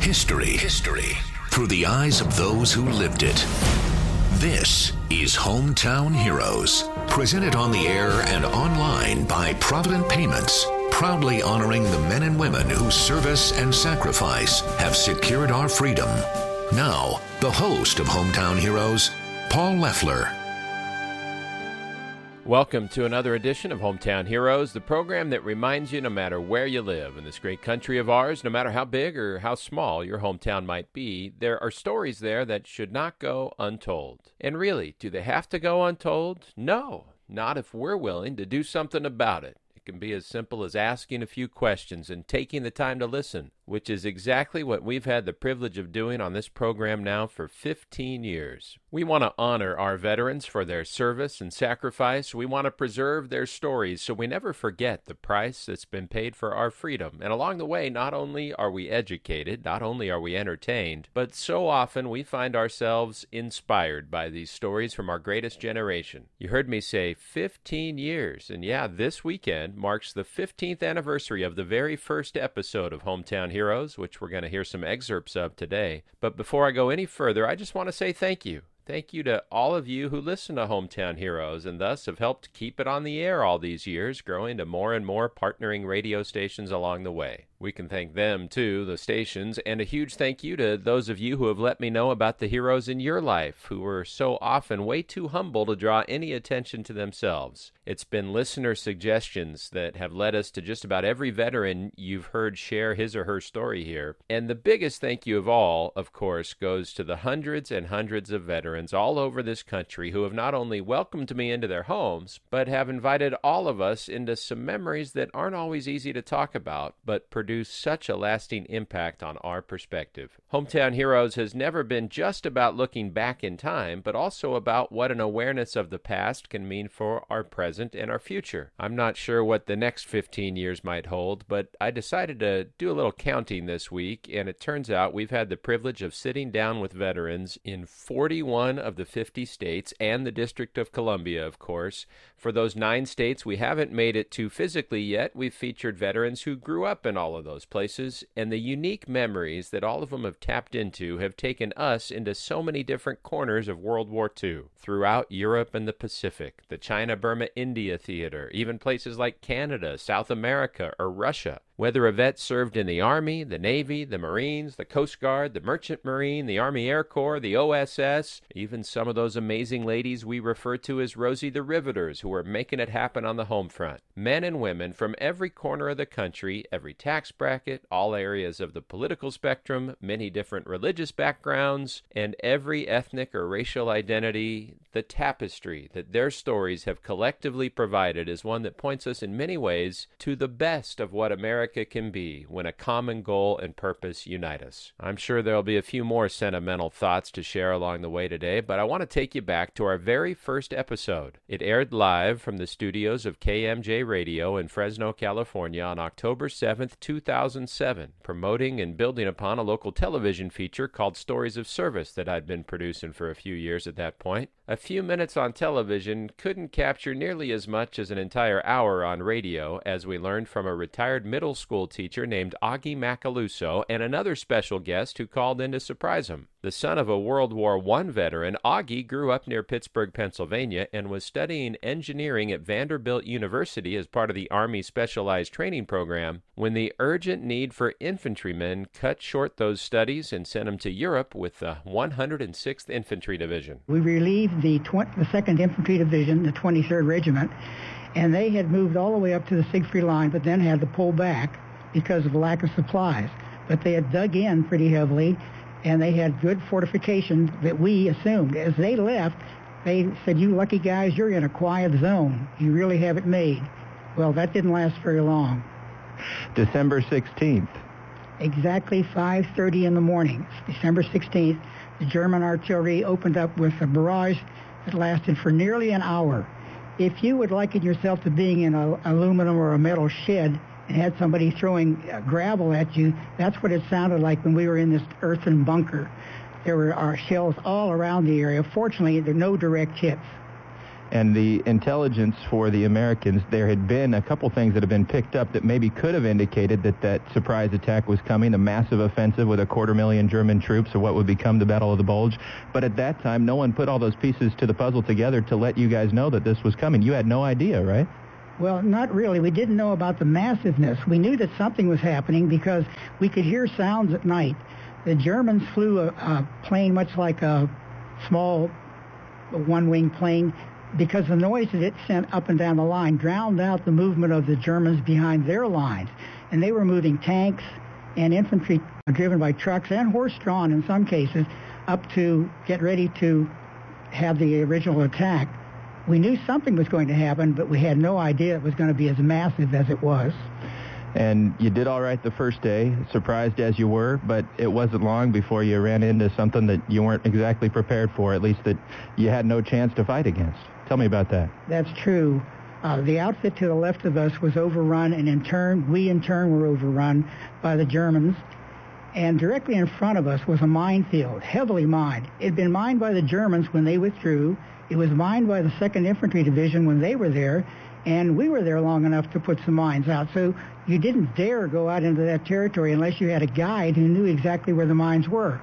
History through the eyes of those who lived it. This is Hometown Heroes, presented on the air and online by Provident Payments, proudly honoring the men and women whose service and sacrifice have secured our freedom. Now, the host of Hometown Heroes, Paul Leffler. Welcome to another edition of Hometown Heroes, the program that reminds you no matter where you live in this great country of ours, no matter how big or how small your hometown might be, there are stories there that should not go untold. And really, do they have to go untold? No, not if we're willing to do something about it. It can be as simple as asking a few questions and taking the time to listen, which is exactly what we've had the privilege of doing on this program now for 15 years. We want to honor our veterans for their service and sacrifice. We want to preserve their stories so we never forget the price that's been paid for our freedom. And along the way, not only are we educated, not only are we entertained, but so often we find ourselves inspired by these stories from our greatest generation. You heard me say 15 years, and yeah, this weekend marks the 15th anniversary of the very first episode of Hometown Heroes, which we're going to hear some excerpts of today. But before I go any further, I just want to say thank you. Thank you to all of you who listen to Hometown Heroes and thus have helped keep it on the air all these years, growing to more and more partnering radio stations along the way. We can thank them, too, the stations, and a huge thank you to those of you who have let me know about the heroes in your life who were so often way too humble to draw any attention to themselves. It's been listener suggestions that have led us to just about every veteran you've heard share his or her story here. And the biggest thank you of all, of course, goes to the hundreds and hundreds of veterans all over this country who have not only welcomed me into their homes, but have invited all of us into some memories that aren't always easy to talk about, but produce such a lasting impact on our perspective. Hometown Heroes has never been just about looking back in time, but also about what an awareness of the past can mean for our present and our future. I'm not sure what the next 15 years might hold, but I decided to do a little counting this week, and it turns out we've had the privilege of sitting down with veterans in 41 of the 50 states and the District of Columbia, of course. For those 9 states we haven't made it to physically yet, we've featured veterans who grew up in all of those places, and the unique memories that all of them have tapped into have taken us into so many different corners of World War II, throughout Europe and the Pacific, the China-Burma-India theater, even places like Canada, South America, or Russia. Whether a vet served in the Army, the Navy, the Marines, the Coast Guard, the Merchant Marine, the Army Air Corps, the OSS, even some of those amazing ladies we refer to as Rosie the Riveters who are making it happen on the home front. Men and women from every corner of the country, every tax bracket, all areas of the political spectrum, many different religious backgrounds, and every ethnic or racial identity. The tapestry that their stories have collectively provided is one that points us in many ways to the best of what America can be when a common goal and purpose unite us. I'm sure there'll be a few more sentimental thoughts to share along the way today, but I want to take you back to our very first episode. It aired live from the studios of KMJ Radio in Fresno, California on October 7th, 2007, promoting and building upon a local television feature called Stories of Service that I'd been producing for a few years at that point. A few minutes on television couldn't capture nearly as much as an entire hour on radio, as we learned from a retired middle school teacher named Augie Macaluso and another special guest who called in to surprise him. The son of a World War I veteran, Augie grew up near Pittsburgh, Pennsylvania, and was studying engineering at Vanderbilt University as part of the Army Specialized Training Program when the urgent need for infantrymen cut short those studies and sent him to Europe with the 106th Infantry Division. We relieved the 2nd Infantry Division, the 23rd Regiment, and they had moved all the way up to the Siegfried Line, but then had to pull back because of lack of supplies. But they had dug in pretty heavily, and they had good fortifications that we assumed. As they left, they said, "You lucky guys, you're in a quiet zone. You really have it made." Well, that didn't last very long. December 16th. Exactly 5:30 in the morning, December 16th, the German artillery opened up with a barrage that lasted for nearly an hour. If you would liken yourself to being in an aluminum or a metal shed and had somebody throwing gravel at you, that's what it sounded like when we were in this earthen bunker. There were our shells all around the area. Fortunately, there were no direct hits. And the intelligence for the Americans, there had been a couple things that have been picked up that maybe could have indicated that that surprise attack was coming, a massive offensive with 250,000 German troops, or what would become the Battle of the Bulge. But at that time, no one put all those pieces to the puzzle together to let you guys know that this was coming. You had no idea, right? Well, not really. We didn't know about the massiveness. We knew that something was happening because we could hear sounds at night. The Germans flew a plane much like a small one-wing plane, because the noise that it sent up and down the line drowned out the movement of the Germans behind their lines. And they were moving tanks and infantry driven by trucks and horse-drawn in some cases up to get ready to have the original attack. We knew something was going to happen, but we had no idea it was going to be as massive as it was. And you did all right the first day, surprised as you were, but it wasn't long before you ran into something that you weren't exactly prepared for, at least that you had no chance to fight against. Tell me about that. That's true. The outfit to the left of us was overrun, and we in turn were overrun by the Germans. And directly in front of us was a minefield, heavily mined. It had been mined by the Germans when they withdrew. It was mined by the 2nd Infantry Division when they were there, and we were there long enough to put some mines out. So you didn't dare go out into that territory unless you had a guide who knew exactly where the mines were.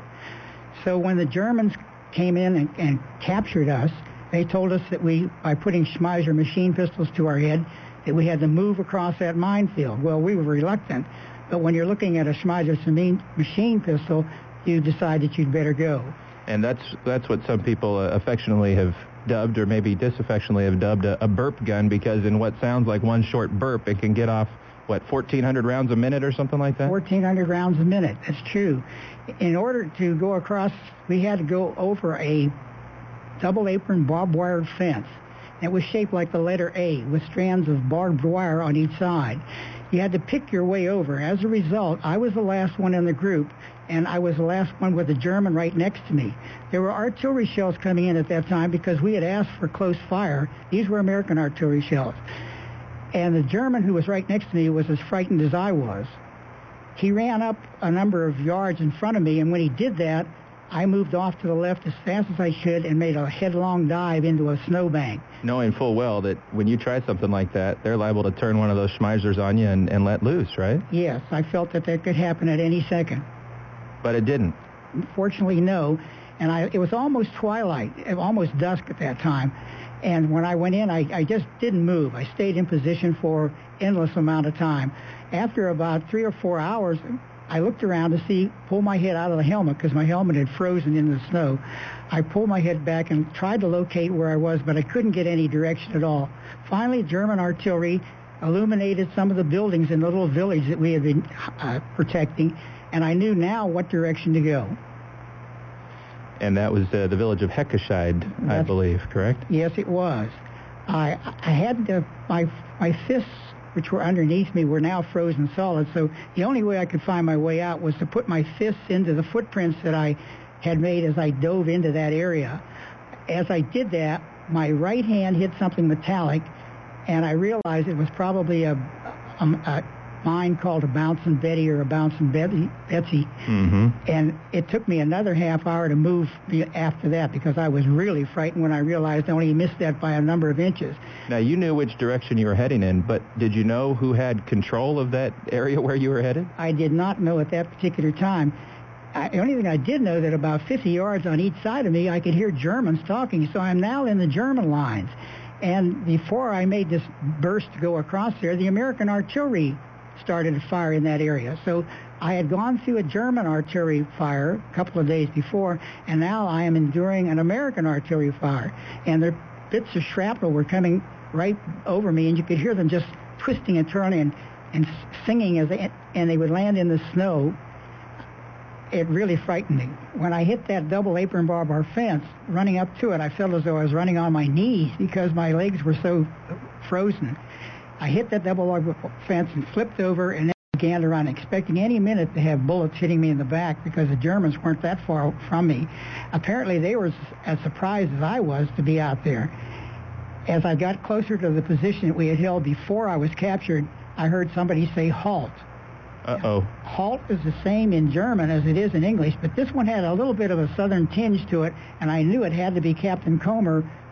So when the Germans came in and captured us, they told us that by putting Schmeiser machine pistols to our head, that we had to move across that minefield. Well, we were reluctant, but when you're looking at a Schmeiser machine pistol, you decide that you'd better go. And that's what some people affectionately have dubbed, or maybe disaffectionately have dubbed, a burp gun, because in what sounds like one short burp, it can get off, 1,400 rounds a minute or something like that? 1,400 rounds a minute, that's true. In order to go across, we had to go over a double-apron barbed-wire fence. It was shaped like the letter A, with strands of barbed wire on each side. You had to pick your way over. As a result, I was the last one in the group, and I was the last one with a German right next to me. There were artillery shells coming in at that time because we had asked for close fire. These were American artillery shells. And the German who was right next to me was as frightened as I was. He ran up a number of yards in front of me, and when he did that, I moved off to the left as fast as I could and made a headlong dive into a snowbank. Knowing full well that when you try something like that, they're liable to turn one of those Schmeisers on you and let loose, right? Yes, I felt that could happen at any second. But it didn't. Fortunately, no. And it was almost twilight, almost dusk at that time. And when I went in, I just didn't move. I stayed in position for endless amount of time. After about 3 or 4 hours, I looked around to pull my head out of the helmet, because my helmet had frozen in the snow. I pulled my head back and tried to locate where I was, but I couldn't get any direction at all. Finally, German artillery illuminated some of the buildings in the little village that we had been protecting, and I knew now what direction to go. And that was the village of Heckescheid, I believe, correct? Yes, it was. I had my fists, which were underneath me, were now frozen solid, so the only way I could find my way out was to put my fists into the footprints that I had made as I dove into that area. As I did that, my right hand hit something metallic, and I realized it was probably a mine called a Bouncing Betty or a Bouncing Betsy. Mm-hmm. And it took me another half hour to move after that, because I was really frightened when I realized I only missed that by a number of inches. Now, you knew which direction you were heading in, but did you know who had control of that area where you were headed? I did not know at that particular time. The only thing I did know that about 50 yards on each side of me, I could hear Germans talking, so I'm now in the German lines. And before I made this burst to go across there, the American artillery started to fire in that area. So I had gone through a German artillery fire a couple of days before, and now I am enduring an American artillery fire. And the bits of shrapnel were coming right over me, and you could hear them just twisting and turning and singing and they would land in the snow. It really frightened me. When I hit that double apron barbed wire fence, running up to it, I felt as though I was running on my knees because my legs were so frozen. I hit that double wire fence and flipped over and then began to run, expecting any minute to have bullets hitting me in the back because the Germans weren't that far from me. Apparently, they were as surprised as I was to be out there. As I got closer to the position that we had held before I was captured, I heard somebody say, "Halt." Uh-oh. Halt is the same in German as it is in English, but this one had a little bit of a southern tinge to it, and I knew it had to be Captain Comer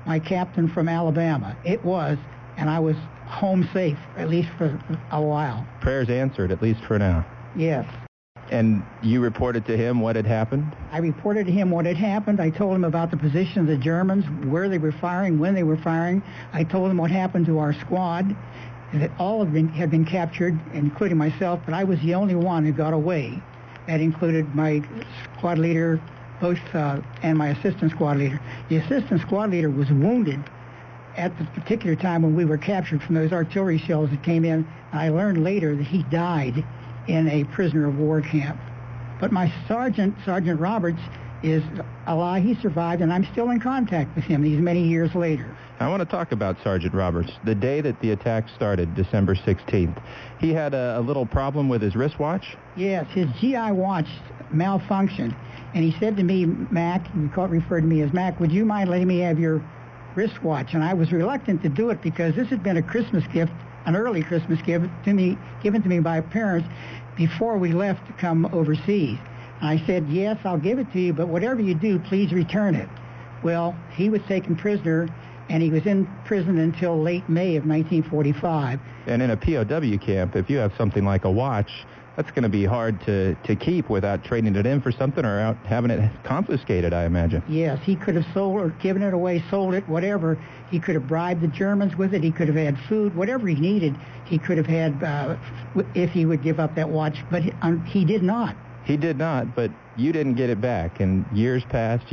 my captain from Alabama. It was, and I was home safe, at least for a while. Prayers answered, at least for now. Yes. And you reported to him what had happened? I reported to him what had happened. I told him about the position of the Germans, where they were firing, when they were firing. I told him what happened to our squad, and that all of them had been captured, including myself, but I was the only one who got away. That included my squad leader, and my assistant squad leader. The assistant squad leader was wounded at the particular time when we were captured from those artillery shells that came in. I learned later that he died in a prisoner of war camp. But my Sergeant Roberts, is alive. He survived, and I'm still in contact with him these many years later. I want to talk about Sergeant Roberts. The day that the attack started, December 16th, he had a little problem with his wristwatch? Yes, his GI watch malfunctioned, and he said to me, Mac, he referred to me as Mac, would you mind letting me have your wristwatch? And I was reluctant to do it because this had been a Christmas gift, an early Christmas gift given to me by parents before we left to come overseas. And I said, yes, I'll give it to you, but whatever you do, please return it. Well, he was taken prisoner, and he was in prison until late May of 1945. And in a POW camp, if you have something like a watch, that's going to be hard to keep without trading it in for something or out having it confiscated, I imagine. Yes, he could have sold or given it away, sold it, whatever. He could have bribed the Germans with it. He could have had food, whatever he needed. He could have had if he would give up that watch, but he did not. He did not, but you didn't get it back, and years passed,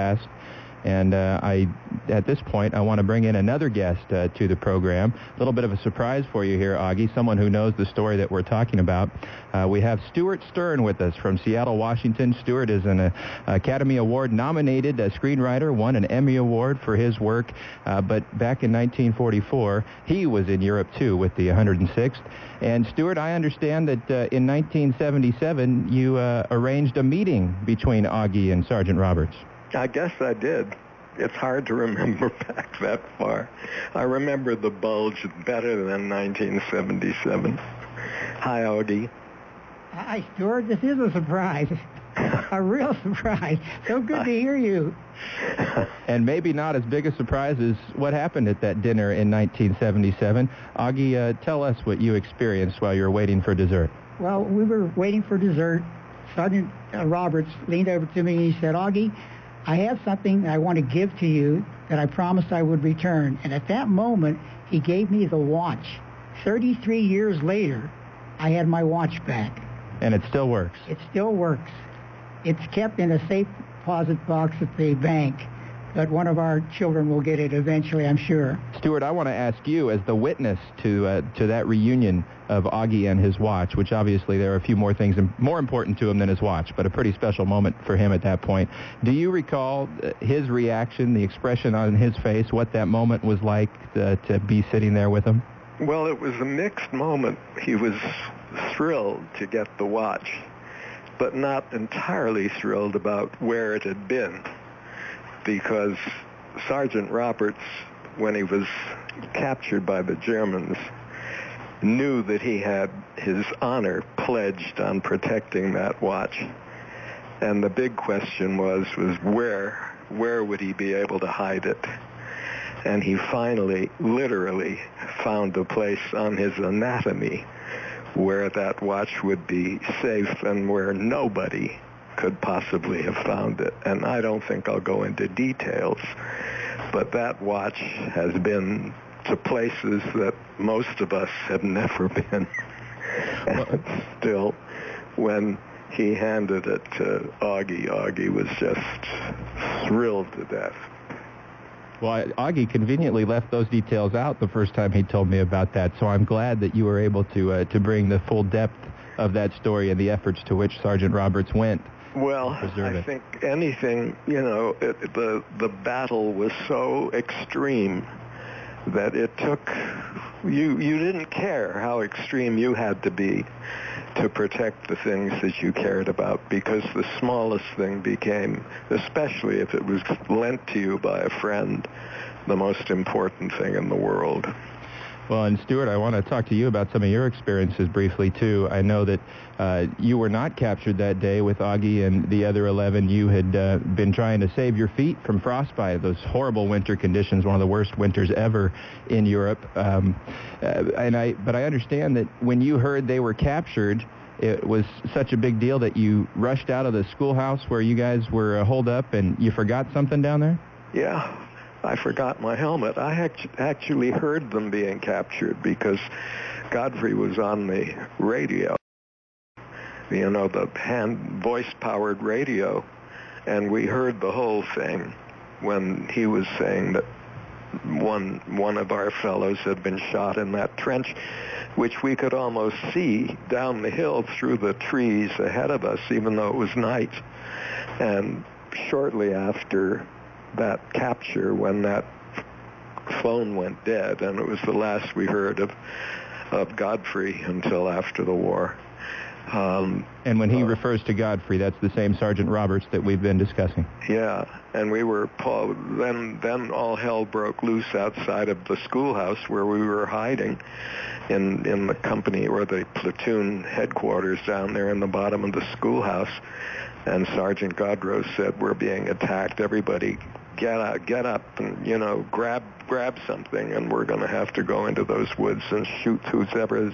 and at this point, I want to bring in another guest to the program. A little bit of a surprise for you here, Augie, someone who knows the story that we're talking about. We have Stuart Stern with us from Seattle, Washington. Stuart is an Academy Award-nominated screenwriter, won an Emmy Award for his work, but back in 1944, he was in Europe, too, with the 106th. And, Stuart, I understand that in 1977, you arranged a meeting between Augie and Sergeant Roberts. I guess I did. It's hard to remember back that far. I remember the bulge better than 1977. Hi, Augie. Hi, Stuart. This is a surprise. A real surprise. So good to hear you. And maybe not as big a surprise as what happened at that dinner in 1977. Augie, tell us what you experienced while you were waiting for dessert. Well, we were waiting for dessert. Sergeant Roberts leaned over to me and he said, Augie, I have something I want to give to you that I promised I would return. And at that moment, he gave me the watch. 33 years later, I had my watch back. And it still works? It still works. It's kept in a safe deposit box at the bank, but one of our children will get it eventually, I'm sure. Stuart, I want to ask you, as the witness to that reunion of Augie and his watch, which obviously there are a few more things more important to him than his watch, but a pretty special moment for him at that point. Do you recall his reaction, the expression on his face, what that moment was like to be sitting there with him? Well, it was a mixed moment. He was thrilled to get the watch, but not entirely thrilled about where it had been, because Sergeant Roberts, when he was captured by the Germans, knew that he had his honor pledged on protecting that watch. And the big question was where would he be able to hide it? And he finally, literally, found a place on his anatomy where that watch would be safe and where nobody could possibly have found it. And I don't think I'll go into details, but that watch has been to places that most of us have never been. And still, when he handed it to Augie was just thrilled to death. Well, Augie conveniently left those details out the first time he told me about that, so I'm glad that you were able to bring the full depth of that story and the efforts to which Sergeant Roberts went. Well, I think anything, the battle was so extreme that it took, you didn't care how extreme you had to be to protect the things that you cared about, because the smallest thing became, especially if it was lent to you by a friend, the most important thing in the world. Well, and Stuart, I want to talk to you about some of your experiences briefly, too. I know that you were not captured that day with Augie and the other 11. You had been trying to save your feet from frostbite, those horrible winter conditions, one of the worst winters ever in Europe. But I understand that when you heard they were captured, it was such a big deal that you rushed out of the schoolhouse where you guys were holed up and you forgot something down there? Yeah. I forgot my helmet. I actually heard them being captured because Godfrey was on the radio, the voice-powered radio, and we heard the whole thing when he was saying that one of our fellows had been shot in that trench, which we could almost see down the hill through the trees ahead of us, even though it was night. And shortly after that capture, when that phone went dead, and it was the last we heard of Godfrey until after the war. And when he refers to Godfrey, that's the same Sergeant Roberts that we've been discussing. Yeah, and we were then all hell broke loose outside of the schoolhouse where we were hiding in the company or the platoon headquarters down there in the bottom of the schoolhouse. And Sergeant Godrose said, "We're being attacked. Everybody get up and, grab something, and we're going to have to go into those woods and shoot whoever is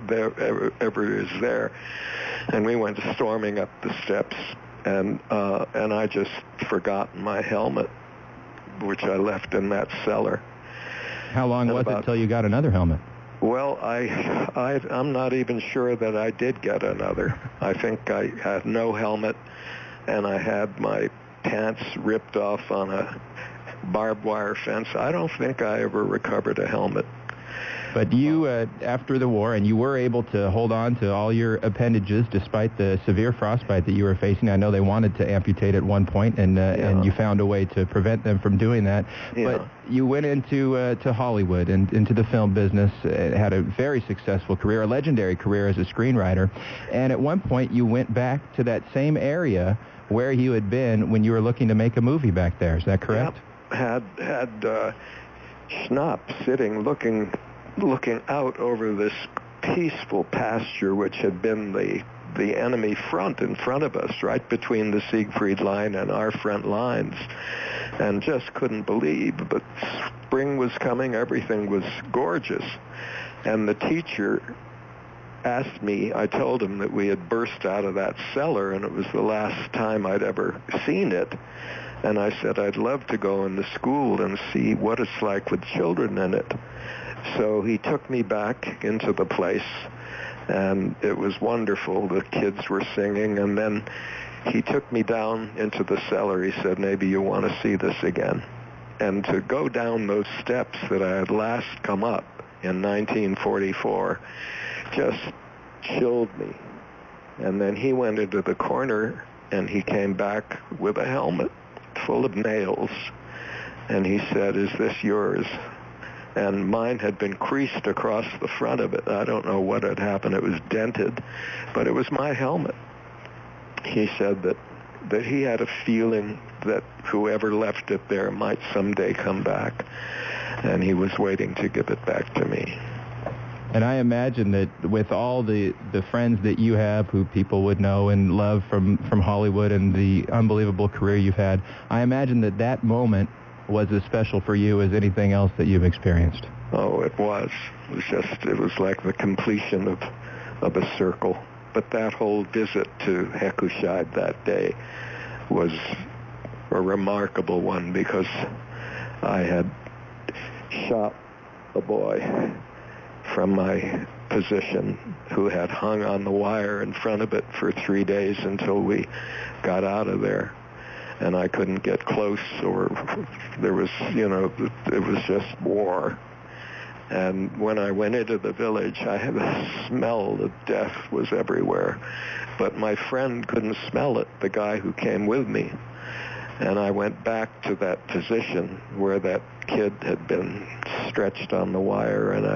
there." And we went storming up the steps, and I just forgot my helmet, which I left in that cellar. How long was it until you got another helmet? Well, I'm not even sure that I did get another. I think I had no helmet, and I had my pants ripped off on a barbed wire fence. I don't think I ever recovered a helmet. But you, after the war, and you were able to hold on to all your appendages despite the severe frostbite that you were facing. I know they wanted to amputate at one point, and you found a way to prevent them from doing that. Yeah. But you went into to Hollywood and into the film business, had a very successful career, a legendary career as a screenwriter. And at one point, you went back to that same area where you had been when you were looking to make a movie back there. Is that correct? Yep. Had Schnapp sitting looking out over this peaceful pasture which had been the enemy front in front of us, right between the Siegfried Line and our front lines, and just couldn't believe. But spring was coming, everything was gorgeous. And the teacher asked me, I told him that we had burst out of that cellar and it was the last time I'd ever seen it. And I said, I'd love to go in the school and see what it's like with children in it. So he took me back into the place, and it was wonderful. The kids were singing, and then he took me down into the cellar. He said, maybe you want to see this again. And to go down those steps that I had last come up in 1944 just chilled me. And then he went into the corner, and he came back with a helmet full of nails, and he said, is this yours? And mine had been creased across the front of it. I don't know what had happened. It was dented, but it was my helmet. He said that he had a feeling that whoever left it there might someday come back, and he was waiting to give it back to me. And I imagine that with all the friends that you have who people would know and love from Hollywood and the unbelievable career you've had, I imagine that moment was as special for you as anything else that you've experienced. Oh, it was. It was like the completion of a circle. But that whole visit to Heckenscheid that day was a remarkable one because I had shot a boy from my position who had hung on the wire in front of it for 3 days until we got out of there. And I couldn't get close, or there was, it was just war. And when I went into the village, I had a smell of death was everywhere. But my friend couldn't smell it, the guy who came with me. And I went back to that position where that kid had been stretched on the wire, and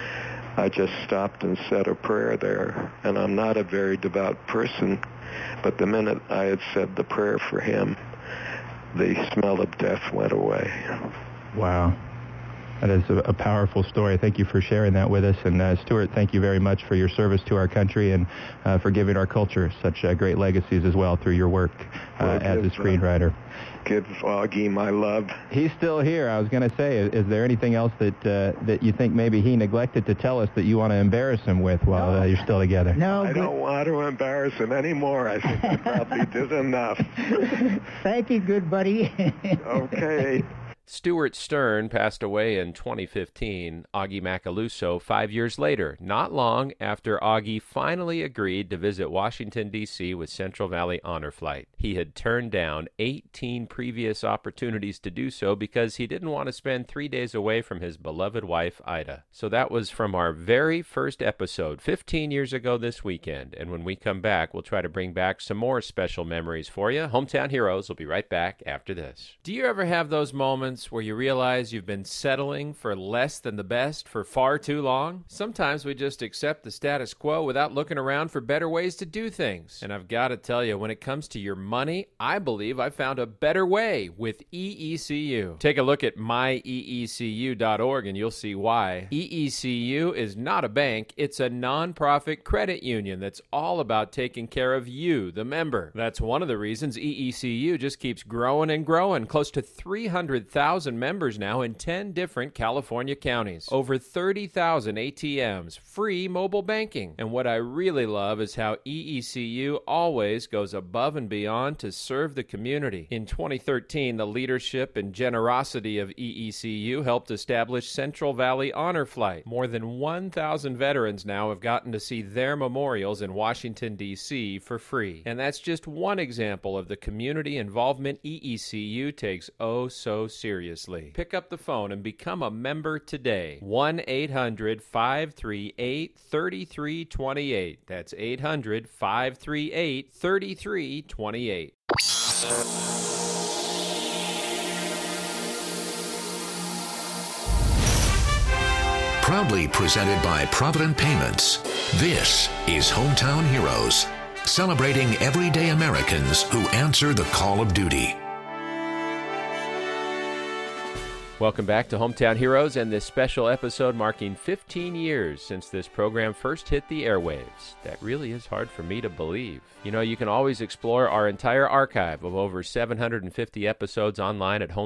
I just stopped and said a prayer there. And I'm not a very devout person, but the minute I had said the prayer for him, the smell of death went away. Wow. That is a powerful story. Thank you for sharing that with us. And Stuart, thank you very much for your service to our country and for giving our culture such great legacies as well through your work as a screenwriter. Give Augie my love. He's still here. I was going to say, is there anything else that you think maybe he neglected to tell us that you want to embarrass him with while you're still together? No, I don't want to embarrass him anymore. I think I probably did enough. Thank you, good buddy. Okay. Stuart Stern passed away in 2015, Augie Macaluso 5 years later, not long after Augie finally agreed to visit Washington, D.C. with Central Valley Honor Flight. He had turned down 18 previous opportunities to do so because he didn't want to spend 3 days away from his beloved wife, Ida. So that was from our very first episode, 15 years ago this weekend. And when we come back, we'll try to bring back some more special memories for you. Hometown Heroes will be right back after this. Do you ever have those moments where you realize you've been settling for less than the best for far too long? Sometimes we just accept the status quo without looking around for better ways to do things. And I've got to tell you, when it comes to your money, I believe I found a better way with EECU. Take a look at myeecu.org and you'll see why. EECU is not a bank, it's a nonprofit credit union that's all about taking care of you, the member. That's one of the reasons EECU just keeps growing and growing. Close to 300,000 members now in 10 different California counties. Over 30,000 ATMs, free mobile banking. And what I really love is how EECU always goes above and beyond to serve the community. In 2013, the leadership and generosity of EECU helped establish Central Valley Honor Flight. More than 1,000 veterans now have gotten to see their memorials in Washington, D.C. for free. And that's just one example of the community involvement EECU takes oh so seriously. Pick up the phone and become a member today. 1-800-538-3328. That's 800-538-3328. Proudly presented by Provident Payments, this is Hometown Heroes, celebrating everyday Americans who answer the call of duty. Welcome back to Hometown Heroes and this special episode marking 15 years since this program first hit the airwaves. That really is hard for me to believe. You know, you can always explore our entire archive of over 750 episodes online at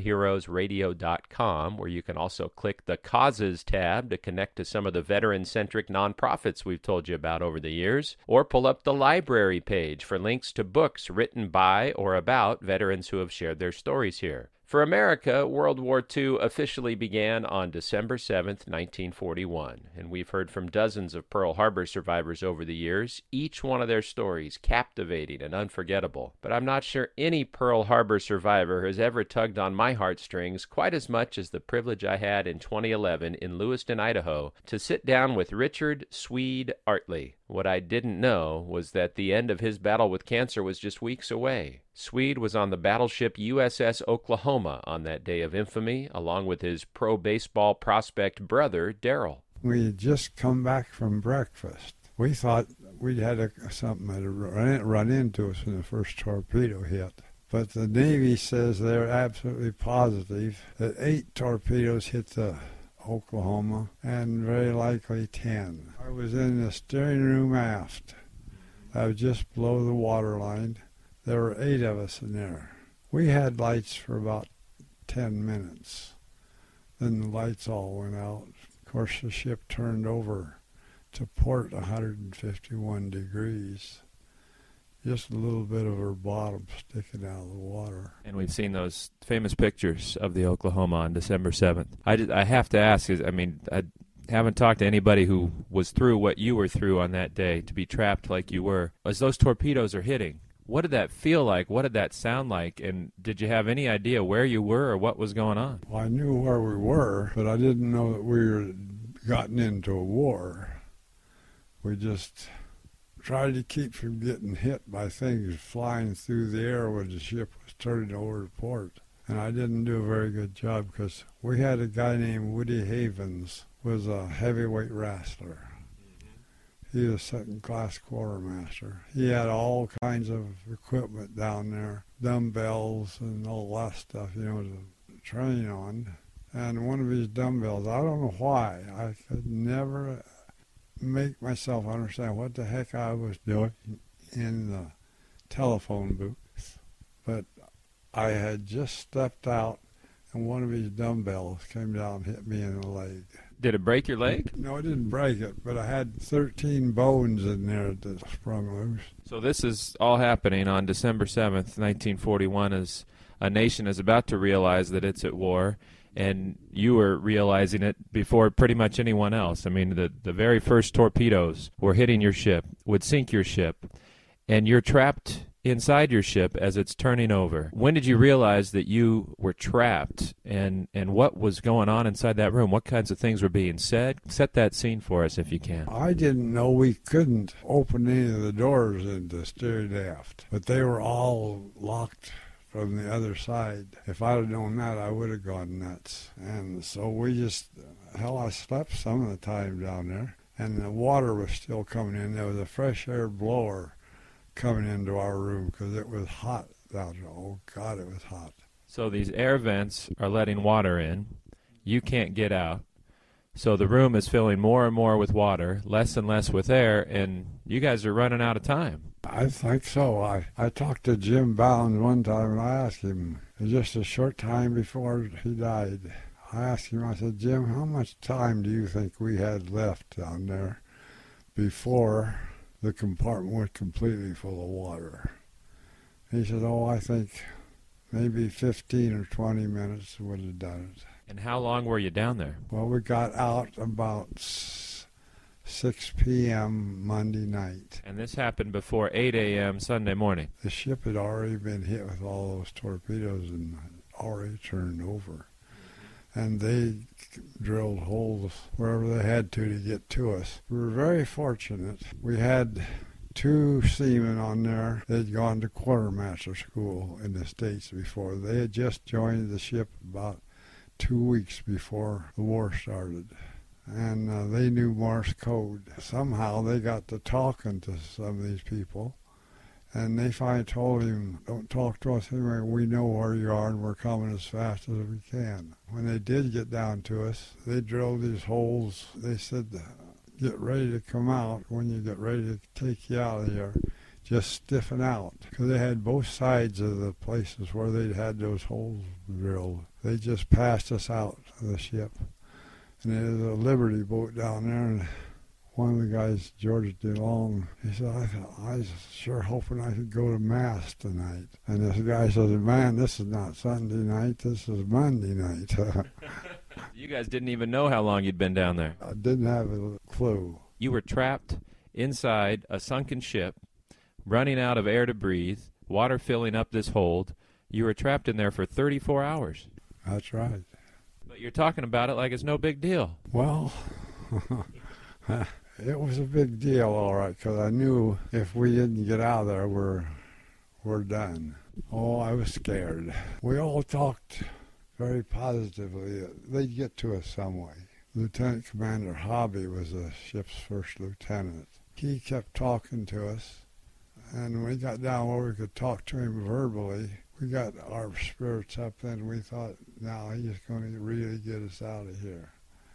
hometownheroesradio.com, where you can also click the Causes tab to connect to some of the veteran-centric nonprofits we've told you about over the years, or pull up the library page for links to books written by or about veterans who have shared their stories here. For America, World War II officially began on December 7th, 1941, and we've heard from dozens of Pearl Harbor survivors over the years, each one of their stories captivating and unforgettable. But I'm not sure any Pearl Harbor survivor has ever tugged on my heartstrings quite as much as the privilege I had in 2011 in Lewiston, Idaho, to sit down with Richard Swede Artley. What I didn't know was that the end of his battle with cancer was just weeks away. Swede was on the battleship USS Oklahoma on that day of infamy, along with his pro baseball prospect brother, Darrell. We had just come back from breakfast. We thought we'd had something that run into us when the first torpedo hit. But the Navy says they're absolutely positive that 8 torpedoes hit the Oklahoma, and very likely 10. I was in the steering room aft. I was just below the waterline. There were 8 of us in there. We had lights for about 10 minutes. Then the lights all went out. Of course, the ship turned over to port 151 degrees. Just a little bit of her bottom sticking out of the water. And we've seen those famous pictures of the Oklahoma on December 7th. I have to ask, I haven't talked to anybody who was through what you were through on that day, to be trapped like you were. As those torpedoes are hitting, what did that feel like? What did that sound like? And did you have any idea where you were or what was going on? Well, I knew where we were, but I didn't know that we were gotten into a war. We just tried to keep from getting hit by things flying through the air when the ship was turning over to port. And I didn't do a very good job because we had a guy named Woody Havens, was a heavyweight wrestler. He was second-class quartermaster. He had all kinds of equipment down there, dumbbells and all that stuff, to train on. and one of his dumbbells. I don't know why. I could never make myself understand what the heck I was doing in the telephone booth. But I had just stepped out, and one of his dumbbells came down and hit me in the leg. Did it break your leg? No, it didn't break it, but I had 13 bones in there that sprung loose. So this is all happening on December 7th, 1941, as a nation is about to realize that it's at war, and you were realizing it before pretty much anyone else. I mean, the very first torpedoes were hitting your ship, would sink your ship, and you're trapped inside your ship as it's turning over. When did you realize that you were trapped, and what was going on inside that room? What kinds of things were being said? Set that scene for us if you can. I didn't know we couldn't open any of the doors into steerage aft, but they were all locked from the other side. If I'd have known that, I would have gone nuts. And so we just, I slept some of the time down there, and the water was still coming in. There was a fresh air blower coming into our room because it was hot down there. Oh, God, it was hot. So these air vents are letting water in. You can't get out. So the room is filling more and more with water, less and less with air, and you guys are running out of time. I think so. I talked to Jim Bounds one time, and I asked him, just a short time before he died, I asked him, I said, Jim, how much time do you think we had left down there before the compartment was completely full of water? He said, I think maybe 15 or 20 minutes would have done it. And how long were you down there? Well, we got out about 6 p.m. Monday night. And this happened before 8 a.m. Sunday morning. The ship had already been hit with all those torpedoes and already turned over. And they drilled holes wherever they had to get to us. We were very fortunate. We had 2 seamen on there. They'd gone to quartermaster school in the States before. They had just joined the ship about 2 weeks before the war started. And they knew Morse code. Somehow they got to talking to some of these people, and they finally told him, don't talk to us anyway, we know where you are and we're coming as fast as we can. When they did get down to us, they drilled these holes. They said, get ready to come out. When you get ready to take you out of here, just stiffen out. Because they had both sides of the places where they'd had those holes drilled. They just passed us out of the ship. And there's a Liberty boat down there, and one of the guys, George DeLong, he said, I was sure hoping I could go to Mass tonight. And this guy said, man, this is not Sunday night, this is Monday night. You guys didn't even know how long you'd been down there. I didn't have a clue. You were trapped inside a sunken ship, running out of air to breathe, water filling up this hold. You were trapped in there for 34 hours. That's right. But you're talking about it like it's no big deal. Well, it was a big deal, all right, because I knew if we didn't get out of there, we're done. Oh, I was scared. We all talked very positively. They'd get to us some way. Lieutenant Commander Hobby was the ship's first lieutenant. He kept talking to us, and when we got down where we could talk to him verbally, we got our spirits up then, and we thought, now he's going to really get us out of here.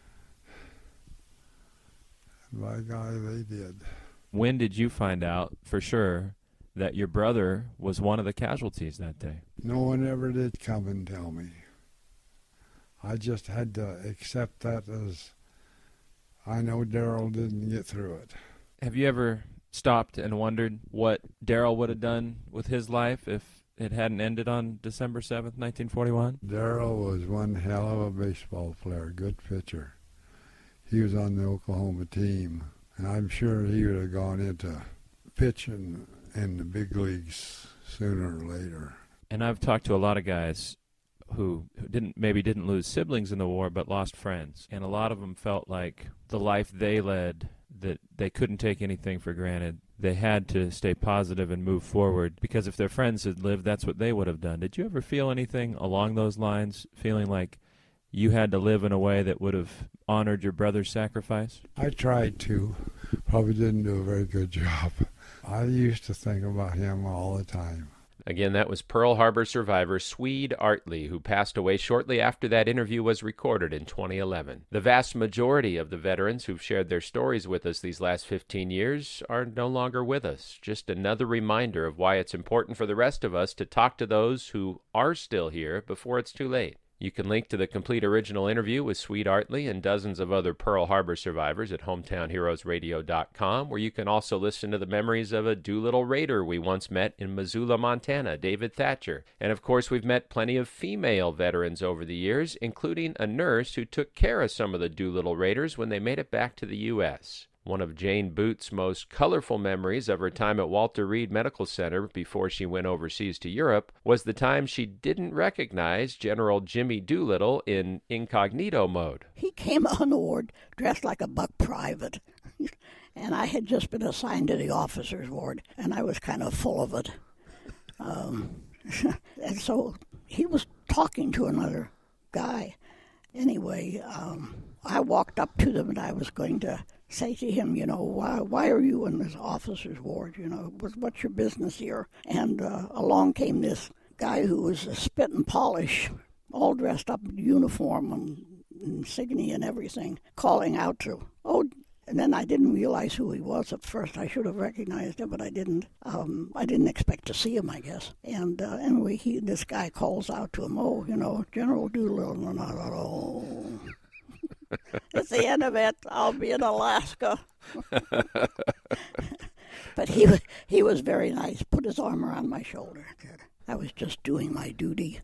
And by God, they did. When did you find out for sure that your brother was one of the casualties that day? No one ever did come and tell me. I just had to accept that as I know Darrell didn't get through it. Have you ever stopped and wondered what Darrell would have done with his life if it hadn't ended on December 7th, 1941? Darrell was one hell of a baseball player, good pitcher. He was on the Oklahoma team, and I'm sure he would have gone into pitching in the big leagues sooner or later. And I've talked to a lot of guys who didn't lose siblings in the war, but lost friends. And a lot of them felt like the life they led, that they couldn't take anything for granted. They had to stay positive and move forward, because if their friends had lived, that's what they would have done. Did you ever feel anything along those lines, feeling like you had to live in a way that would have honored your brother's sacrifice? I tried to. Probably didn't do a very good job. I used to think about him all the time. Again, that was Pearl Harbor survivor Swede Artley, who passed away shortly after that interview was recorded in 2011. The vast majority of the veterans who've shared their stories with us these last 15 years are no longer with us. Just another reminder of why it's important for the rest of us to talk to those who are still here before it's too late. You can link to the complete original interview with Swede Artley and dozens of other Pearl Harbor survivors at hometownheroesradio.com, where you can also listen to the memories of a Doolittle Raider we once met in Missoula, Montana, David Thatcher. And of course, we've met plenty of female veterans over the years, including a nurse who took care of some of the Doolittle Raiders when they made it back to the U.S. One of Jane Booth's most colorful memories of her time at Walter Reed Medical Center before she went overseas to Europe was the time she didn't recognize General Jimmy Doolittle in incognito mode. He came on the ward dressed like a buck private, and I had just been assigned to the officers' ward, and I was kind of full of it. And so he was talking to another guy. Anyway, I walked up to them, and I was going to say to him, why are you in this officer's ward? What's your business here? And along came this guy who was a spit and polish, all dressed up in uniform and insignia and everything, calling out to, and then I didn't realize who he was at first. I should have recognized him, but I didn't. I didn't expect to see him, I guess. And anyway, this guy calls out to him, General Doolittle, and I thought, at the end of it, I'll be in Alaska. But he was very nice. Put his arm around my shoulder. I was just doing my duty.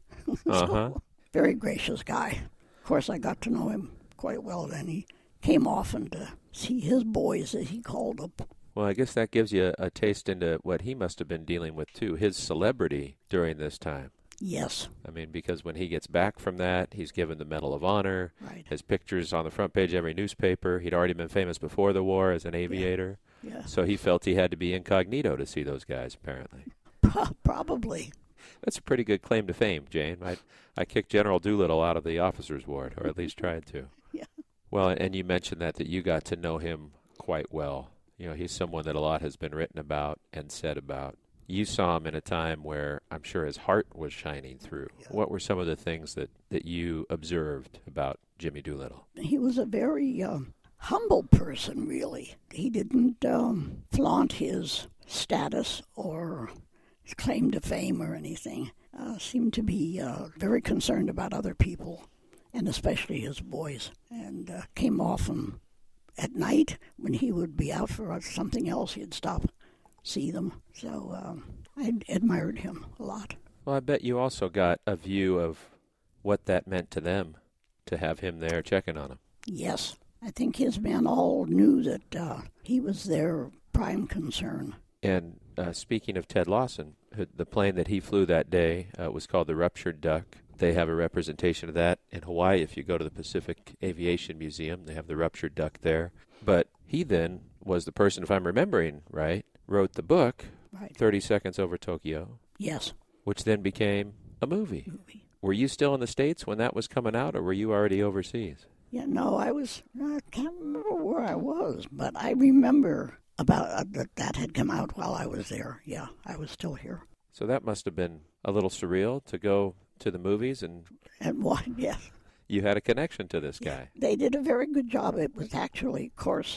So, very gracious guy. Of course, I got to know him quite well then. He came often to see his boys, as he called them. Well, I guess that gives you a taste into what he must have been dealing with, too, his celebrity during this time. Yes. I mean, because when he gets back from that, he's given the Medal of Honor, right. His pictures on the front page of every newspaper. He'd already been famous before the war as an aviator. Yeah. So he felt he had to be incognito to see those guys, apparently. Probably. That's a pretty good claim to fame, Jane. I kicked General Doolittle out of the officers' ward, or at least tried to. Yeah. Well, and you mentioned that you got to know him quite well. He's someone that a lot has been written about and said about. You saw him in a time where I'm sure his heart was shining through. Yeah. What were some of the things that you observed about Jimmy Doolittle? He was a very humble person, really. He didn't flaunt his status or his claim to fame or anything. Seemed to be very concerned about other people, and especially his boys. And came often at night when he would be out for something else. He'd stop, see them. So I admired him a lot. Well, I bet you also got a view of what that meant to them to have him there checking on them. Yes. I think his men all knew that he was their prime concern. And speaking of Ted Lawson, the plane that he flew that day was called the Ruptured Duck. They have a representation of that in Hawaii. If you go to the Pacific Aviation Museum, they have the Ruptured Duck there. But he then was the person, if I'm remembering right, wrote the book, right. 30 Seconds Over Tokyo. Yes. Which then became a movie. Were you still in the States when that was coming out, or were you already overseas? Yeah, no, I can't remember where I was, but I remember about that had come out while I was there. Yeah, I was still here. So that must have been a little surreal to go to the movies and what? Yes. You had a connection to this guy. They did a very good job. It was actually, of course,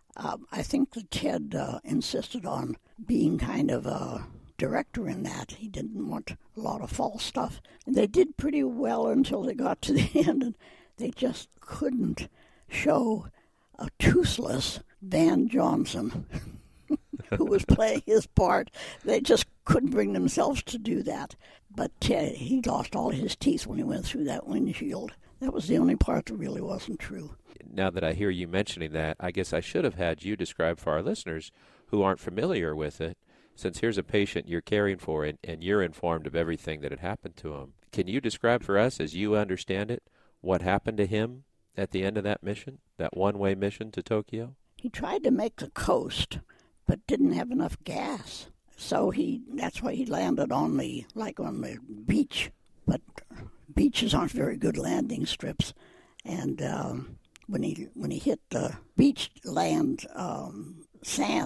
I think that Ted insisted on being kind of a director in that. He didn't want a lot of false stuff. And they did pretty well until they got to the end, and they just couldn't show a toothless Van Johnson who was playing his part. They just couldn't bring themselves to do that. But he lost all his teeth when he went through that windshield. That was the only part that really wasn't true. Now that I hear you mentioning that, I guess I should have had you describe for our listeners who aren't familiar with it, since here's a patient you're caring for and you're informed of everything that had happened to him. Can you describe for us, as you understand it, what happened to him at the end of that mission, that one-way mission to Tokyo? He tried to make the coast, but didn't have enough gas. So that's why he landed on the beach. But beaches aren't very good landing strips. And when he hit the beach land sand,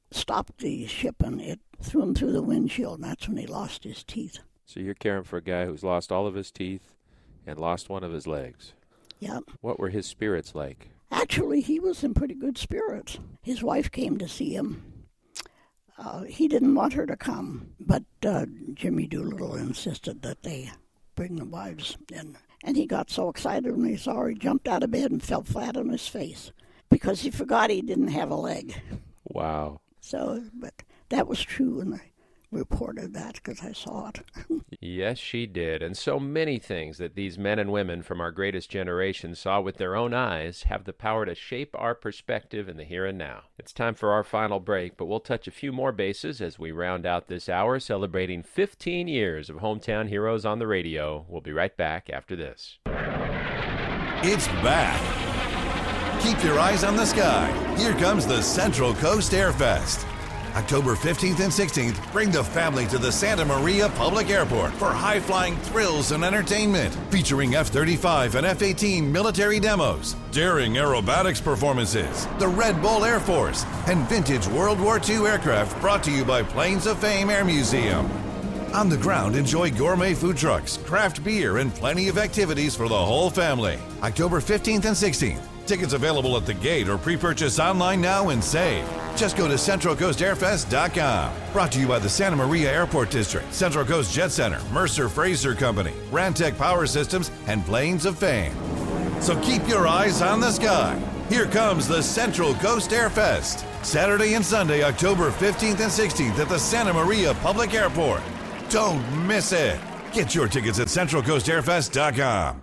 stopped the ship, and it threw him through the windshield, and that's when he lost his teeth. So you're caring for a guy who's lost all of his teeth and lost one of his legs. Yep. What were his spirits like? Actually, he was in pretty good spirits. His wife came to see him. He didn't want her to come, but Jimmy Doolittle insisted that they bring the wives in. And he got so excited when he saw her, he jumped out of bed and fell flat on his face because he forgot he didn't have a leg. Wow. So, but that was true, and I reported that because I saw it. Yes, she did. And so many things that these men and women from our greatest generation saw with their own eyes have the power to shape our perspective in the here and now. It's time for our final break, but we'll touch a few more bases as we round out this hour celebrating 15 years of Hometown Heroes on the radio. We'll be right back after this. It's back. Keep your eyes on the sky. Here comes the Central Coast Air Fest. October 15th and 16th, bring the family to the Santa Maria Public Airport for high-flying thrills and entertainment, featuring F-35 and F-18 military demos, daring aerobatics performances, the Red Bull Air Force, and vintage World War II aircraft brought to you by Planes of Fame Air Museum. On the ground, enjoy gourmet food trucks, craft beer, and plenty of activities for the whole family. October 15th and 16th. Tickets available at the gate or pre-purchase online now and save. Just go to CentralCoastAirFest.com. Brought to you by the Santa Maria Airport District, Central Coast Jet Center, Mercer Fraser Company, Rantec Power Systems, and Planes of Fame. So keep your eyes on the sky. Here comes the Central Coast Air Fest. Saturday and Sunday, October 15th and 16th at the Santa Maria Public Airport. Don't miss it. Get your tickets at CentralCoastAirFest.com.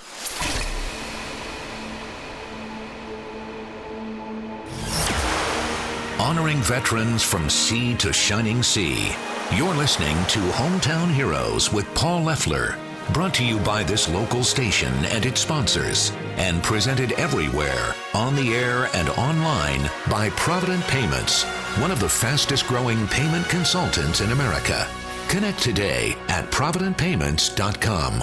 Honoring veterans from sea to shining sea. You're listening to Hometown Heroes with Paul Leffler. Brought to you by this local station and its sponsors. And presented everywhere, on the air and online, by Provident Payments, one of the fastest growing payment consultants in America. Connect today at ProvidentPayments.com.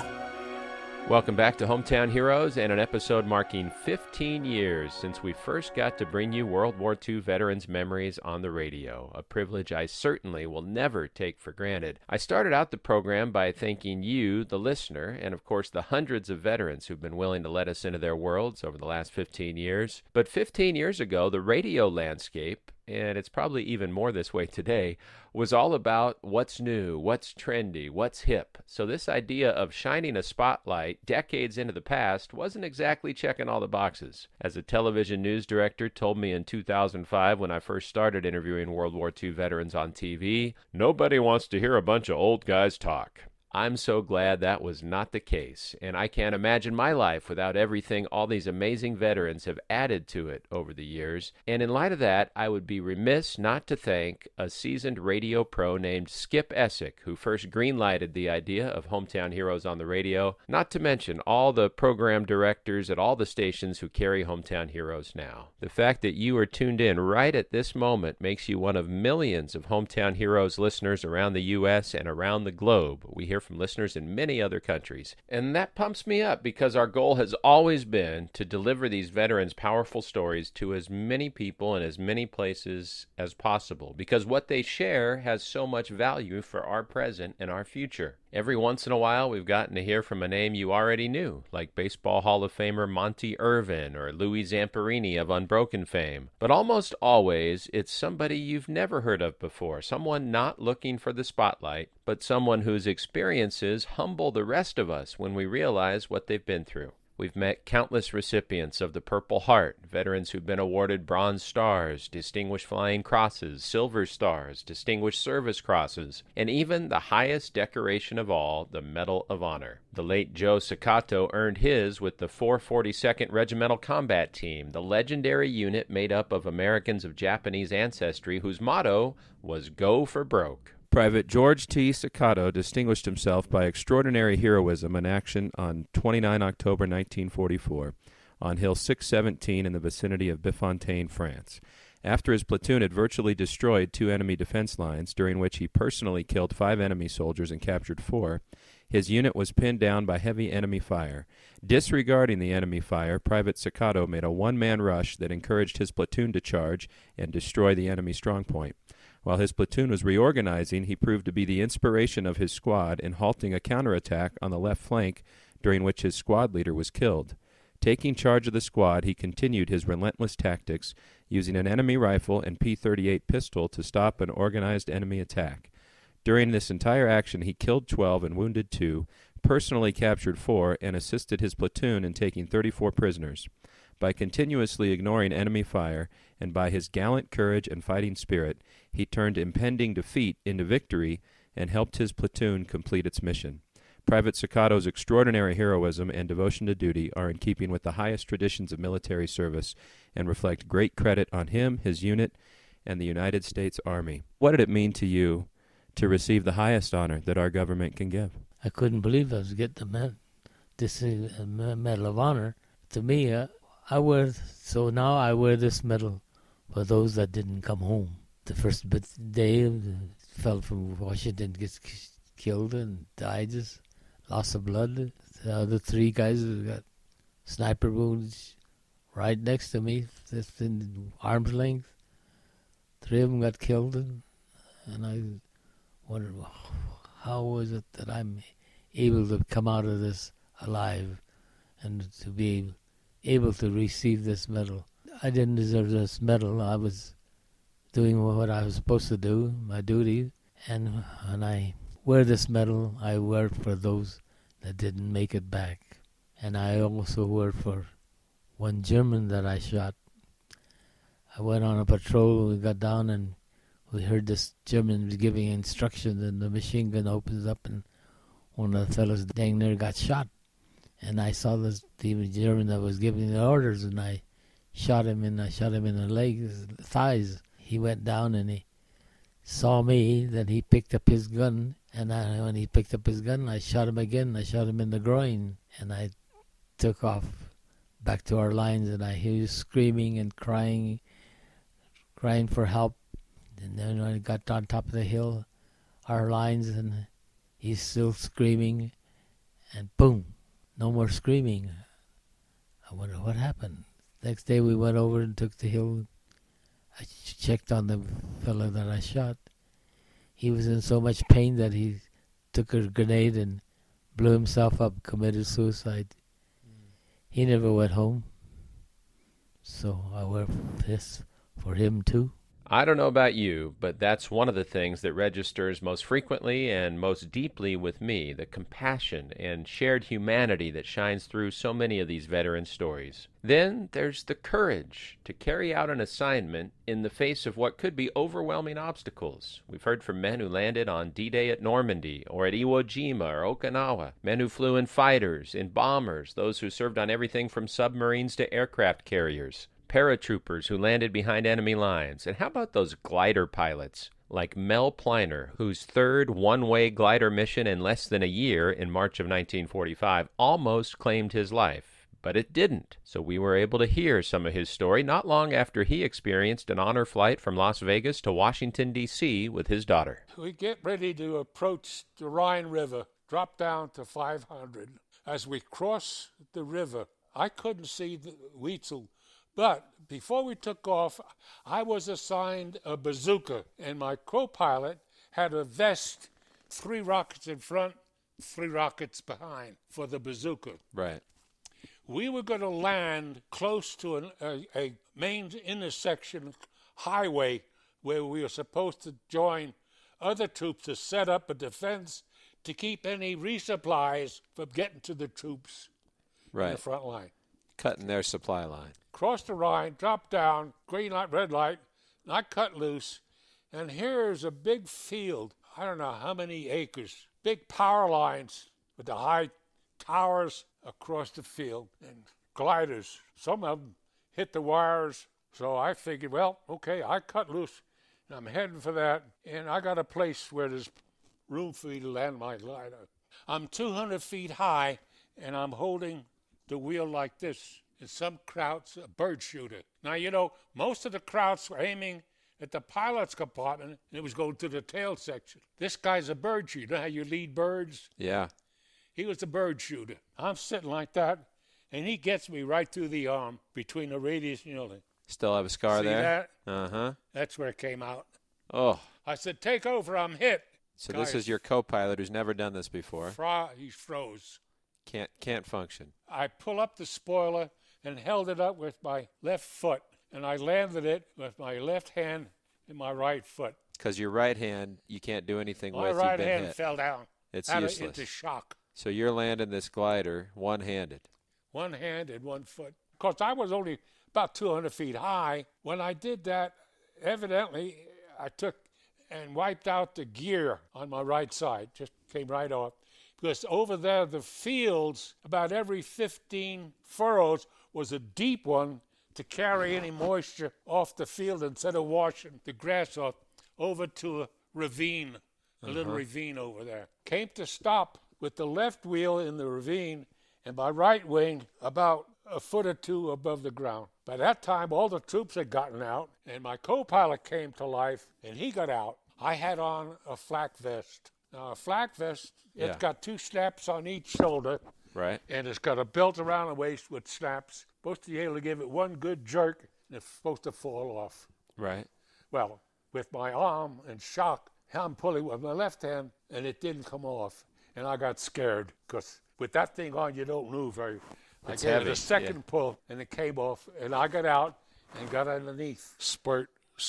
Welcome back to Hometown Heroes and an episode marking 15 years since we first got to bring you World War II veterans' memories on the radio, a privilege I certainly will never take for granted. I started out the program by thanking you, the listener, and of course the hundreds of veterans who've been willing to let us into their worlds over the last 15 years. But 15 years ago, the radio landscape, and it's probably even more this way today, was all about what's new, what's trendy, what's hip. So this idea of shining a spotlight decades into the past wasn't exactly checking all the boxes. As a television news director told me in 2005 when I first started interviewing World War II veterans on TV, nobody wants to hear a bunch of old guys talk. I'm so glad that was not the case, and I can't imagine my life without everything all these amazing veterans have added to it over the years. And in light of that, I would be remiss not to thank a seasoned radio pro named Skip Essick, who first green-lighted the idea of Hometown Heroes on the radio, not to mention all the program directors at all the stations who carry Hometown Heroes now. The fact that you are tuned in right at this moment makes you one of millions of Hometown Heroes listeners around the U.S. and around the globe. We hear from listeners in many other countries. And that pumps me up because our goal has always been to deliver these veterans' powerful stories to as many people in as many places as possible, because what they share has so much value for our present and our future. Every once in a while, we've gotten to hear from a name you already knew, like Baseball Hall of Famer Monty Irvin or Louis Zamperini of Unbroken fame. But almost always, it's somebody you've never heard of before, someone not looking for the spotlight, but someone whose experiences humble the rest of us when we realize what they've been through. We've met countless recipients of the Purple Heart, veterans who've been awarded Bronze Stars, Distinguished Flying Crosses, Silver Stars, Distinguished Service Crosses, and even the highest decoration of all, the Medal of Honor. The late Joe Sakato earned his with the 442nd Regimental Combat Team, the legendary unit made up of Americans of Japanese ancestry whose motto was "Go for Broke." Private George T. Sakato distinguished himself by extraordinary heroism in action on 29 October 1944 on Hill 617 in the vicinity of Biffontaine, France. After his platoon had virtually destroyed 2 enemy defense lines, during which he personally killed 5 enemy soldiers and captured 4, his unit was pinned down by heavy enemy fire. Disregarding the enemy fire, Private Cicado made a one-man rush that encouraged his platoon to charge and destroy the enemy strongpoint. While his platoon was reorganizing, he proved to be the inspiration of his squad in halting a counterattack on the left flank, during which his squad leader was killed. Taking charge of the squad, he continued his relentless tactics, using an enemy rifle and P-38 pistol to stop an organized enemy attack. During this entire action, he killed 12 and wounded 2, personally captured 4, and assisted his platoon in taking 34 prisoners. By continuously ignoring enemy fire, and by his gallant courage and fighting spirit, he turned impending defeat into victory and helped his platoon complete its mission. Private Cicado's extraordinary heroism and devotion to duty are in keeping with the highest traditions of military service and reflect great credit on him, his unit, and the United States Army. What did it mean to you to receive the highest honor that our government can give? I couldn't believe I was getting this Medal of Honor. To me, so now I wear this medal for those that didn't come home. The first day fell from Washington, gets killed and died, loss of blood. The other 3 guys who got sniper wounds right next to me, just in arm's length. 3 of them got killed, and I wondered, how was it that I'm able to come out of this alive and to be able to receive this medal? I didn't deserve this medal. I was doing what I was supposed to do, my duty, and when I wear this medal, I wear it for those that didn't make it back. And I also wear it for one German that I shot. I went on a patrol, we got down and we heard this German was giving instructions, and the machine gun opens up and one of the fellows dang near got shot. And I saw the German that was giving the orders, and I shot him in the legs, thighs. He went down and he saw me, then he picked up his gun, and when he picked up his gun, I shot him again. I shot him in the groin, and I took off back to our lines, and I hear you screaming and crying for help. And then when I got on top of the hill, our lines, and he's still screaming, and boom, no more screaming. I wonder what happened. Next day we went over and took the hill. I checked on the fellow that I shot. He was in so much pain that he took a grenade and blew himself up, committed suicide. He never went home. So I wear this for him too. I don't know about you, but that's one of the things that registers most frequently and most deeply with me, the compassion and shared humanity that shines through so many of these veteran stories. Then there's the courage to carry out an assignment in the face of what could be overwhelming obstacles. We've heard from men who landed on D-Day at Normandy or at Iwo Jima or Okinawa, men who flew in fighters, in bombers, those who served on everything from submarines to aircraft carriers, paratroopers who landed behind enemy lines. And how about those glider pilots like Mel Pliner, whose 3rd one-way glider mission in less than a year in March of 1945 almost claimed his life, but it didn't. So we were able to hear some of his story not long after he experienced an honor flight from Las Vegas to Washington, D.C. with his daughter. We get ready to approach the Rhine River, drop down to 500. As we cross the river, I couldn't see the Wetzel. But before we took off, I was assigned a bazooka, and my co-pilot had a vest, 3 rockets in front, 3 rockets behind for the bazooka. Right. We were going to land close to a main intersection highway where we were supposed to join other troops to set up a defense to keep any resupplies from getting to the troops in the front line. Cutting their supply line. Cross the Rhine, drop down, green light, red light, and I cut loose, and here's a big field, I don't know how many acres, big power lines with the high towers across the field, and gliders. Some of them hit the wires, so I figured, well, okay, I cut loose, and I'm heading for that, and I got a place where there's room for me to land my glider. I'm 200 feet high, and I'm holding the wheel like this. and some Kraut's a bird shooter. Now, you know, most of the Krauts were aiming at the pilot's compartment, and it was going to the tail section. This guy's a bird shooter. You know how you lead birds? Yeah. He was a bird shooter. I'm sitting like that, and he gets me right through the arm between the radius and the. Still have a scar See there? that? Uh-huh. That's where it came out. Oh. I said, take over, I'm hit. So this is your co-pilot who's never done this before. He froze. Can't function. I pull up the spoiler and held it up with my left foot, and I landed it with my left hand and my right foot. Because your right hand, you can't do anything My with. right You've been hand hit. fell down. It's Out useless. into shock. So you're landing this glider one-handed. One hand and one foot. Of course, I was only about 200 feet high. When I did that, evidently, I took and wiped out the gear on my right side. Just came right off. Because over there, the fields, about every 15 furrows, was a deep one to carry any moisture off the field instead of washing the grass off over to a ravine, a little ravine over there. Came to stop with the left wheel in the ravine and my right wing about a foot or two above the ground. By that time, all the troops had gotten out, and my co-pilot came to life, and he got out. I had on a flak vest. Now, a flak vest, it's got two snaps on each shoulder. Right. And it's got a belt around the waist with snaps. Supposed to be able to give it one good jerk, and it's supposed to fall off. Right. Well, with my arm in shock, I'm pulling with my left hand, and it didn't come off. And I got scared, because with that thing on, you don't move very. I gave it a second pull, and it came off, and I got out and got underneath. Spurt.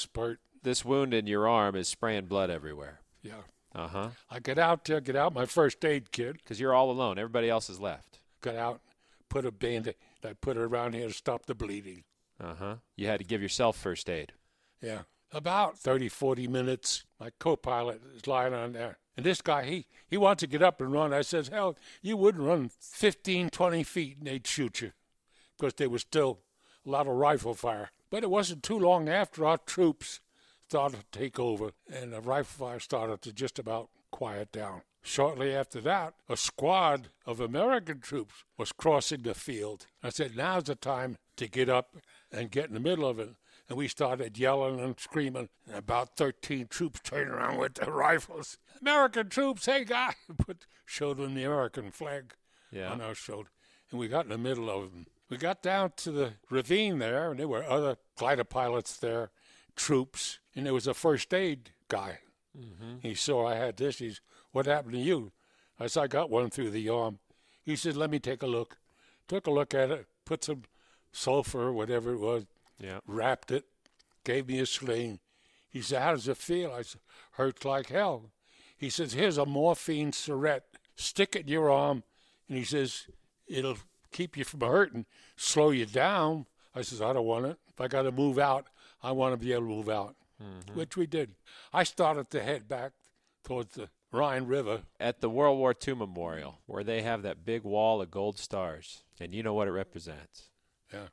This wound in your arm is spraying blood everywhere. Yeah. Uh-huh. I get out my first aid kit. Because you're all alone. Everybody else is left. Got out, put a Band-Aid. I put it around here to stop the bleeding. Uh-huh. You had to give yourself first aid. Yeah. About 30, 40 minutes, my co-pilot is lying on there. And this guy, he wants to get up and run. I says, hell, you wouldn't run 15, 20 feet and they'd shoot you. Because there was still a lot of rifle fire. But it wasn't too long after our troops started to take over, and the rifle fire started to just about quiet down. Shortly after that, a squad of American troops was crossing the field. I said, now's the time to get up and get in the middle of it. And we started yelling and screaming, and about 13 troops turned around with their rifles. American troops, hey, guy! Showed them the American flag on our shoulder. And we got in the middle of them. We got down to the ravine there, and there were other glider pilots there, troops, and there was a first aid guy. Mm-hmm. He saw I had this. He's, what happened to you? I said, I got one through the arm. He said, let me take a look. Took a look at it, put some sulfur, whatever it was, wrapped it, gave me a sling. He said, how does it feel? I said, hurts like hell. He says, here's a morphine syringe. Stick it in your arm. And he says, it'll keep you from hurting, slow you down. I says, I don't want it. If I got to move out, I want to be able to move out, which we did. I started to head back towards the Rhine River. At the World War II Memorial, where they have that big wall of gold stars, and you know what it represents. Yeah.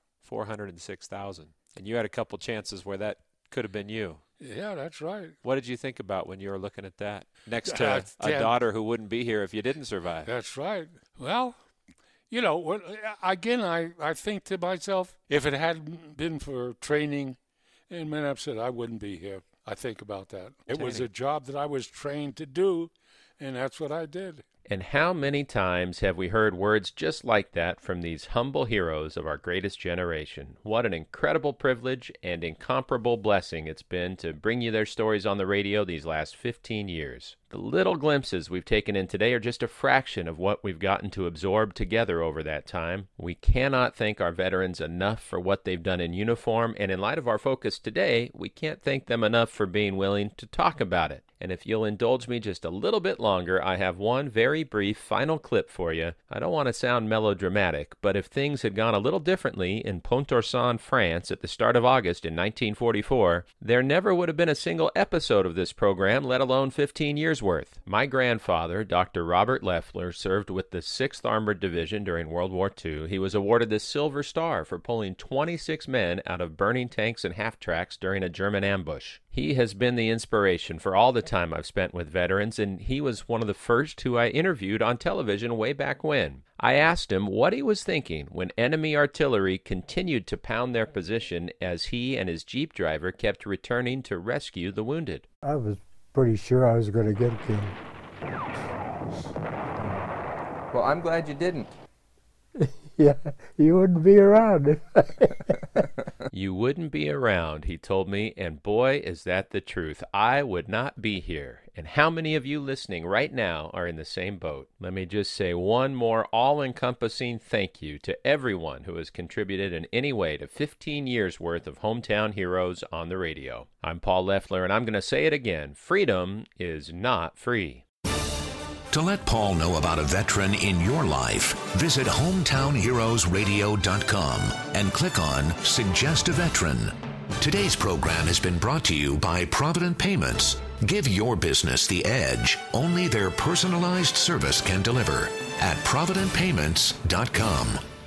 406,000. And you had a couple chances where that could have been you. Yeah, that's right. What did you think about when you were looking at that? Next to a daughter who wouldn't be here if you didn't survive. That's right. Well, you know, again, I think to myself, if it hadn't been for training and men upset, I wouldn't be here. I think about that. It was a job that I was trained to do, and that's what I did. And how many times have we heard words just like that from these humble heroes of our greatest generation? What an incredible privilege and incomparable blessing it's been to bring you their stories on the radio these last 15 years. The little glimpses we've taken in today are just a fraction of what we've gotten to absorb together over that time. We cannot thank our veterans enough for what they've done in uniform, and in light of our focus today, we can't thank them enough for being willing to talk about it. And if you'll indulge me just a little bit longer, I have one very brief final clip for you. I don't want to sound melodramatic, but if things had gone a little differently in Pont-à-Mousson, France at the start of August in 1944, there never would have been a single episode of this program, let alone 15 years worth. My grandfather, Dr. Robert Leffler, served with the 6th Armored Division during World War II. He was awarded the Silver Star for pulling 26 men out of burning tanks and half-tracks during a German ambush. He has been the inspiration for all the time I've spent with veterans, and he was one of the first who I interviewed on television way back when. I asked him what he was thinking when enemy artillery continued to pound their position as he and his Jeep driver kept returning to rescue the wounded. I was pretty sure I was going to get killed. Well, I'm glad you didn't. Yeah, you wouldn't be around. You wouldn't be around, he told me, and boy, is that the truth. I would not be here. And how many of you listening right now are in the same boat? Let me just say one more all-encompassing thank you to everyone who has contributed in any way to 15 years' worth of Hometown Heroes on the radio. I'm Paul Leffler, and I'm going to say it again. Freedom is not free. To let Paul know about a veteran in your life, visit hometownheroesradio.com and click on Suggest a Veteran. Today's program has been brought to you by Provident Payments. Give your business the edge only their personalized service can deliver at providentpayments.com.